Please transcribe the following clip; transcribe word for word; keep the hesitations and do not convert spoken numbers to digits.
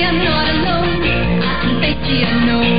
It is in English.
I'm not alone. I can face the unknown.